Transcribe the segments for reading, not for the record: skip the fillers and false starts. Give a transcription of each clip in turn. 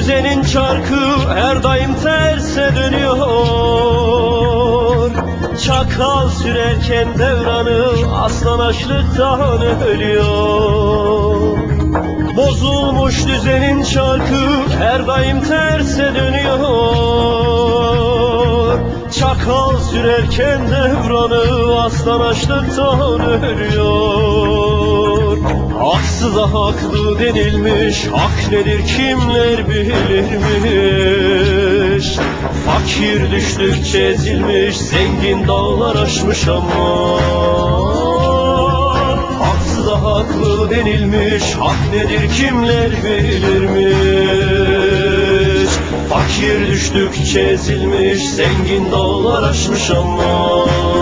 düzenin çarkı her daim terse dönüyor. Çakal sürerken devranı aslan açlıktan ölüyor. Bozulmuş düzenin çarkı her daim terse dönüyor. Çakal sürerken devranı aslan açlıktan ölüyor. Haksıza haklı denilmiş, hak nedir kimler bilirmiş. Fakir düştükçe ezilmiş, zengin dağlar aşmış ama. Haksıza haklı denilmiş, hak nedir kimler bilirmiş. Fakir düştükçe ezilmiş, zengin dağlar aşmış ama.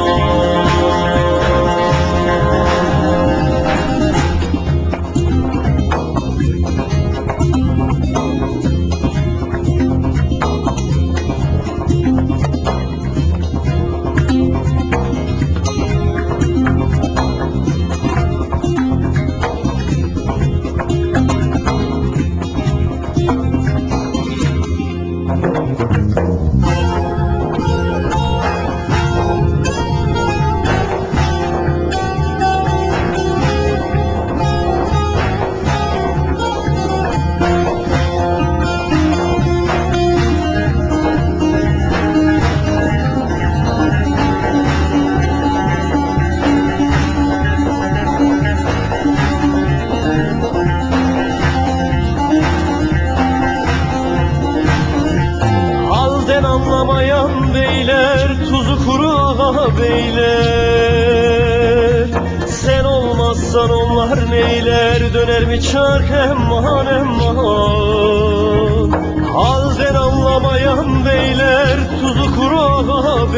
Anlamayan beyler, tuzu kuru ağa beyler. Sen olmazsan onlar neyler, döner mi çark emman emman. Halden anlamayan beyler, tuzu kuru ağa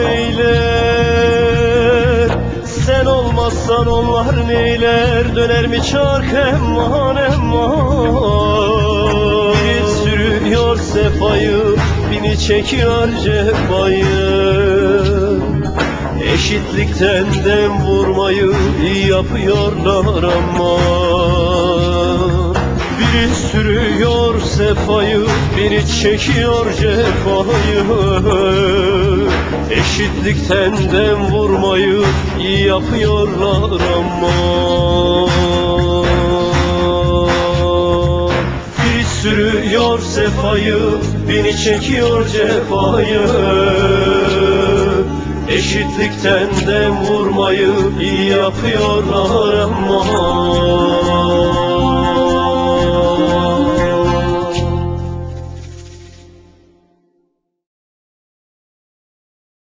beyler. Sen olmazsan onlar neyler, döner mi çark emman emman. Biri sürüyor sefayı, bini çekiyor cefayı. Eşitlikten dem vurmayı iyi yapıyorlar ama. Biri sürüyor sefayı, biri çekiyor cefayı. Eşitlikten dem vurmayı iyi yapıyorlar ama. Biri sürüyor sefayı, biri çekiyor cefayı. Eşitlikten dem vurmayı iyi yapıyorlar ama.